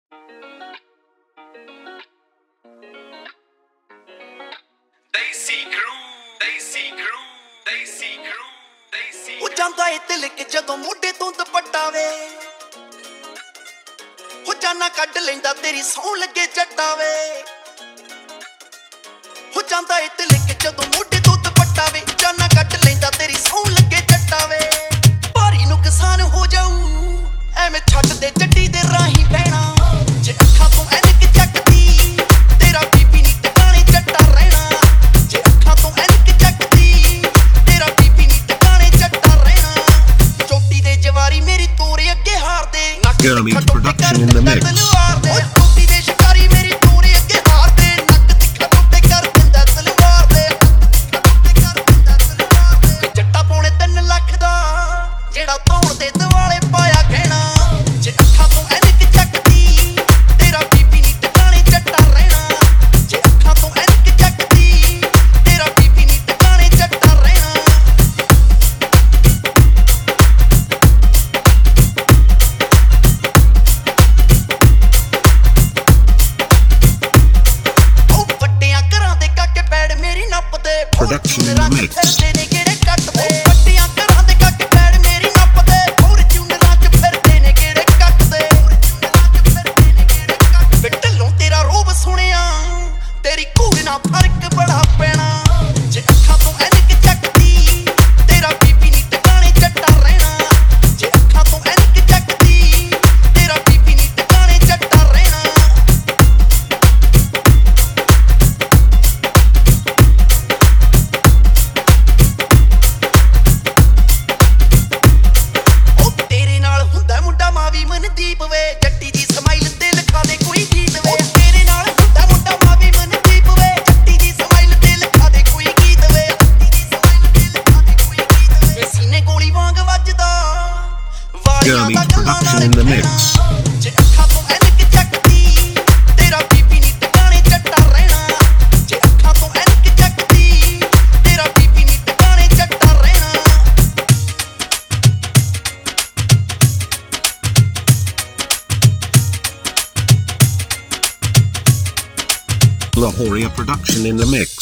ਉਹ ਜਾਂਦਾ ਏ ਤਿਲਕ ਜਦੋਂ ਮੋਢੇ ਤੋਂ ਦੁਪੱਟਾ ਵੇ ਹੋ ਜਾਨਾ ਕੱਢ ਲੈਂਦਾ ਤੇਰੀ ਸੌਂ ਲੱਗੇ ਜੱਟਾ ਵੇ ਹੋ ਜਾਂਦਾ ਏ ਤਿਲਕ ਜਦੋਂ ਮੋਢੇ ਤੋਂ ਦੁਪੱਟਾ ਵੇ ਜਾਨਾ ਕੱਢ ਲੈਂਦਾ ਤੇਰੀ ਸੌਂ ਲੱਗੇ ਜੱਟਾ ਵੇ ਭਾਰੀ ਨੁਕਸਾਨ ਹੋ ਜਾਊ ਐਵੇਂ ਛੱਡ ਦੇ ਜੱਟੀ ਦੇ ਰਾਹੀਂ ਬਹਿਣਾ ਜੇ ਅੱਖਾਂ ਤੋਂ ਐਨਕ ਚੱਕਦੀ ਤੇਰਾ ਬੀਬੀ ਨਹੀਂ ਟਿਕਾਣੇ ਜੱਟਾ ਰਹਿਣਾ ਜੇ ਅੱਖਾਂ ਤੋਂ ਐਨਕ ਚੱਕਦੀ ਤੇਰਾ ਬੀਬੀ ਨਹੀਂ ਟਿਕਾਣੇ ਜੱਟਾ ਰਹਿਣਾ ਚੋਟੀ ਦੇ ਜਵਾਰੀ ਮੇਰੀ ਤੋਰੇ ਅੱਗੇ ਹਾਰ ਦੇ Gummy production in the mix. ਚੋਟੀ ਦੇ ਸ਼ਿਕਾਰੀ ਮੇਰੀ ਤੋਰੇ ਅੱਗੇ ਹਾਰ ਦੇ ਨੱਕ ਤਿੱਖਾ ਟੋਟੇ ਕਰ ਦਿੰਦਾ ਤਲਵਾਰ ਦੇ ਜੱਟਾ ਪੌਣੇ 3 ਲੱਖ ਦਾ ਜਿਹੜਾ ਤੋੜ ਦੇ ਦਿਵਾਲੇ ਪਾਇਆ ਕਹਿਣਾ ਜੇ ਅੱਖਾਂ ਤੋਂ ਐਨਕ ਚੱਕਦੀ ਤੇਰਾ ਬੀਬੀ ਨਹੀਂ ਟਿਕਾਣੇ ਜੱਟਾ ਰਹਿਣਾ ਜੇ ਅੱਖਾਂ ਤੋਂ ਐਨਕ ਚੱਕਦੀ ਤੇਰਾ ਬੀਬੀ ਨਹੀਂ ਟਿਕਾਣੇ ਜੱਟਾ ਰਹਿਣਾ ਉਹ ਵੱਡਿਆਂ ਘਰਾਂ ਦੇ ਕਾਕੇ ਪੈੜ ਮੇਰੀ ਨੱਪਦੇ Production in the mix. ਫਿਰਦੇ ਨੇ ਕਿਹੜੇ ਕੱਟਦੇ ਵੱਡਿਆਂ ਘਰਾਂ ਦੇ ਕਾਕੇ ਪੈੜ ਮੇਰੀ ਨੱਪਦੇ ਫੋਰਚੂਨਰਾਂ ਚ ਫਿਰਦੇ ਨੇ ਕਿਹੜੇ ਕੱਟਦੇ ਵੇ ਢਿੱਲੋਂ ਤੇਰਾ ਰੂਪ ਸੁਣਿਆ ਤੇਰੀ ਘੂਰ ਨਾਲ ਫਰਕ ਬੜਾ ਪੈਣਾ ਜੇ ਅੱਖਾਂ ਤੋਂ ਐਨਕ ਚੱਕਦੀ ਤੇਰਾ ਬੀਬੀ ਨਹੀਂ ਟਿਕਾਣੇ ਜੱਟਾ ਰਹਿਣਾ ਜੇ ਅੱਖਾਂ ਤੋਂ ਐਨਕ ਚੱਕਦੀ ਤੇਰਾ ਬੀਬੀ ਨਹੀਂ ਟਿਕਾਣੇ ਜੱਟਾ ਰਹਿਣਾ ਉਹ ਤੇਰੇ ਨਾਲ ਹੁੰਦਾ ਮੁੰਡਾ ਮਾਵੀ ਮਨਦੀਪ ਵੇ ਜੱਟੀ ਦੀ ਸਮਾਈਲ ਤੇ ਲਿਖਾ ਦੇ ਕੋਈ ਗੀਤ ਵੇ ਤੇਰੇ ਨਾਲ ਹੁੰਦਾ ਮੁੰਡਾ ਮਾਵੀ ਮਨਦੀਪ ਵੇ ਜੱਟੀ ਦੀ ਸਮਾਈਲ ਤੇ ਲਿਖਾ ਦੇ ਕੋਈ ਗੀਤ ਵੇ ਵੇ ਸੀਨੇ ਗੋਲੀ ਵਾਂਗ ਵੱਜਦਾ ਵਾਲੀਆਂ Gummy ਦਾ ਗੱਲਾਂ production ਨਾਲ in the ਕਹਿਣਾ। mix. ਜੇ ਅੱਖਾਂ ਤੋਂ ਐਨਕ ਚੱਕਦੀ ਤੇਰਾ ਬੀਬੀ ਨਹੀਂ ਟਿਕਾਣੇ ਜੱਟਾ ਰਹਿਣਾ ਜੇ ਅੱਖਾਂ ਤੋਂ ਐਨਕ ਚੱਕਦੀ ਤੇਰਾ ਬੀਬੀ ਨਹੀਂ ਟਿਕਾਣੇ ਜੱਟਾ ਰਹਿਣਾ Lahoria production in the mix.